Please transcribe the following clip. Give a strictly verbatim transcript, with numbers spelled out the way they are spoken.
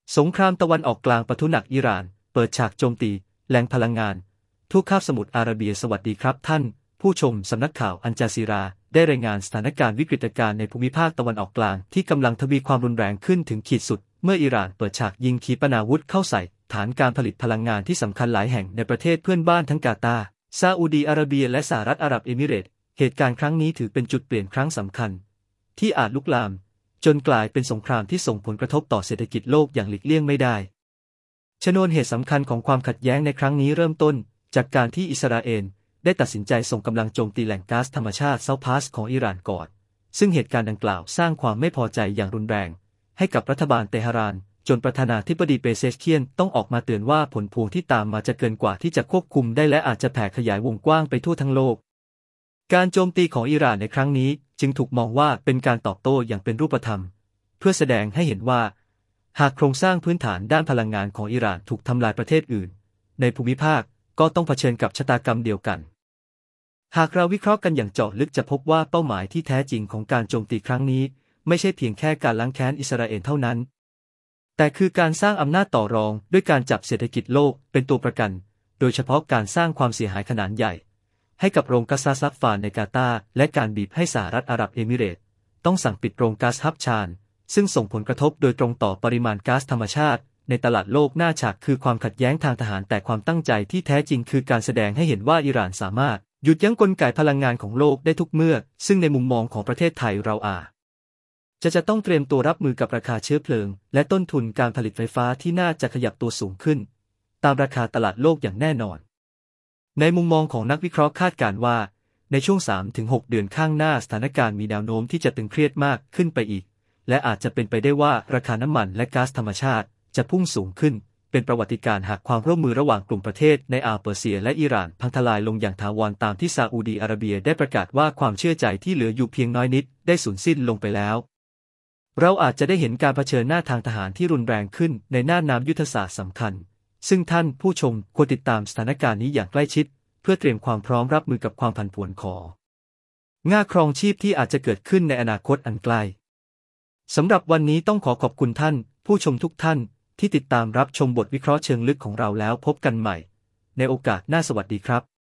สงครามตะวันออกกลางปะทุหนักอิหร่านเปิดฉากโจมตีแหล่งพลังงานทั่วคาบสมุทรอาระเบียสวัสดีครับท่านผู้ชมสำนักข่าวอัลจาซีราได้รายงานสถานการณ์วิกฤตการณ์ในภูมิภาคตะวันออกกลางที่กำลังทวีความรุนแรงขึ้นถึงขีดสุดเมื่ออิหร่านเปิดฉากยิงขีปนาวุธเข้าใส่ฐานการผลิตพลังงานที่สำคัญหลายแห่งในประเทศเพื่อนบ้านทั้งกาตาร์ซาอุดีอาระเบียและสหรัฐอาหรับเอมิเรตส์เหตุการณ์ครั้งนี้ถือเป็นจุดเปลี่ยนครั้งสำคัญที่อาจลุกลามจนกลายเป็นสงครามที่ส่งผลกระทบต่อเศรษฐกิจโลกอย่างหลีกเลี่ยงไม่ได้ชนวนเหตุสำคัญของความขัดแย้งในครั้งนี้เริ่มต้นจากการที่อิสราเอลได้ตัดสินใจส่งกำลังโจมตีแหล่งก๊าซธรรมชาติเซาพาสของอิหร่านก่อนซึ่งเหตุการณ์ดังกล่าวสร้างความไม่พอใจอย่างรุนแรงให้กับรัฐบาลเตหะรานจนประธานาธิบดีเปเซชเคียนต้องออกมาเตือนว่าผลพวงที่ตามมาจะเกินกว่าที่จะควบคุมได้และอาจจะแผ่ขยายวงกว้างไปทั่วทั้งโลกการโจมตีของอิหร่านในครั้งนี้จึงถูกมองว่าเป็นการตอบโต้อย่างเป็นรูปธรรมเพื่อแสดงให้เห็นว่าหากโครงสร้างพื้นฐานด้านพลังงานของอิหร่านถูกทำลายประเทศอื่นในภูมิภาคก็ต้องเผชิญกับชะตากรรมเดียวกันหากเราวิเคราะห์กันอย่างเจาะลึกจะพบว่าเป้าหมายที่แท้จริงของการโจมตีครั้งนี้ไม่ใช่เพียงแค่การล้างแค้นอิสราเอลเท่านั้นแต่คือการสร้างอำนาจต่อรองด้วยการจับเศรษฐกิจโลกเป็นตัวประกันโดยเฉพาะการสร้างความเสียหายขนาดใหญ่ให้กับโรงก๊าซซัฟฟานในกาตาร์และการบีบให้สหรัฐอาหรับเอมิเรตส์ต้องสั่งปิดโรงก๊าซฮับชานซึ่งส่งผลกระทบโดยตรงต่อปริมาณก๊าซธรรมชาติในตลาดโลกหน้าฉากคือความขัดแย้งทางทหารแต่ความตั้งใจที่แท้จริงคือการแสดงให้เห็นว่าอิหร่านสามารถหยุดยั้งกลไกพลังงานของโลกได้ทุกเมื่อซึ่งในมุมมองของประเทศไทยเราอาจจะจะต้องเตรียมตัวรับมือกับราคาเชื้อเพลิงและต้นทุนการผลิตไฟฟ้าที่น่าจะขยับตัวสูงขึ้นตามราคาตลาดโลกอย่างแน่นอนในมุมมองของนักวิเคราะห์คาดการณ์ว่าในช่วง สามถึงหก เดือนข้างหน้าสถานการณ์มีแนวโน้มที่จะตึงเครียดมากขึ้นไปอีกและอาจจะเป็นไปได้ว่าราคาน้ำมันและก๊าซธรรมชาติจะพุ่งสูงขึ้นเป็นประวัติการณ์หากความร่วมมือระหว่างกลุ่มประเทศในอ่าวเปอร์เซียและอิหร่านพังทลายลงอย่างถาวรตามที่ซาอุดีอาระเบียได้ประกาศว่าความเชื่อใจที่เหลืออยู่เพียงน้อยนิดได้สูญสิ้นลงไปแล้วเราอาจจะได้เห็นการเผชิญหน้าทางทหารที่รุนแรงขึ้นในน่านน้ำยุทธศาสตร์สำคัญซึ่งท่านผู้ชมควรติดตามสถานการณ์นี้อย่างใกล้ชิดเพื่อเตรียมความพร้อมรับมือกับความผันผวนของง่าครองชีพที่อาจจะเกิดขึ้นในอนาคตอันใกล้สำหรับวันนี้ต้องขอขอบคุณท่านผู้ชมทุกท่านที่ติดตามรับชมบทวิเคราะห์เชิงลึกของเราแล้วพบกันใหม่ในโอกาสหน้าสวัสดีครับ